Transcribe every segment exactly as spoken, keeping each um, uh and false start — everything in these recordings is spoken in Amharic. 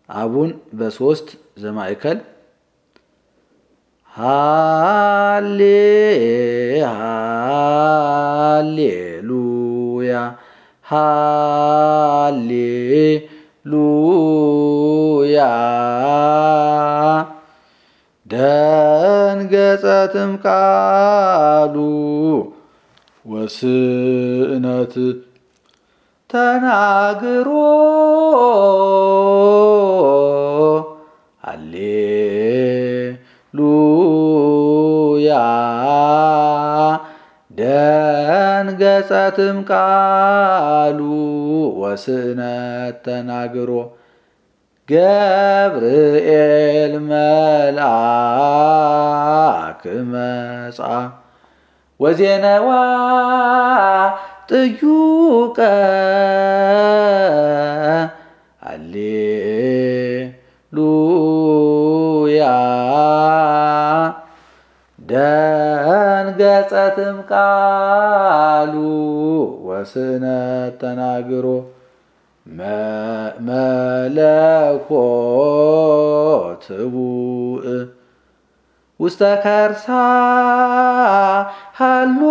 አቡን በሶስት ዘማእከል ሃሌ ሃሌሉያ ሃሌሉያ ደንገጸትም ቃሉ ወስእነት ተናግሮ ሃሌሉያ ደንገጸትም ቃሉ ወስእነት ተናግሮ ገብርኤል መልአክ መጻ ወዜነዋ ጥዩቀ ሃሌሉያ ደንገጸትም ቃሉ ወስእነት ተናግሮ መለኮት ህቡእ ውስተ ከርሳ ሃሎ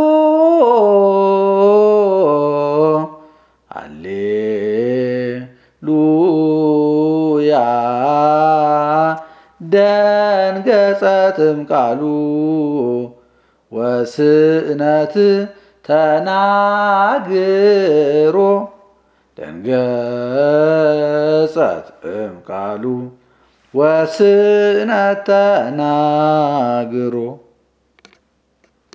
ሃሌሉያ ደንገጸትም ቃሉ ወስእነት ተናግሮ ደንገጸት እምቃሉ ወስእነት ተናግሮ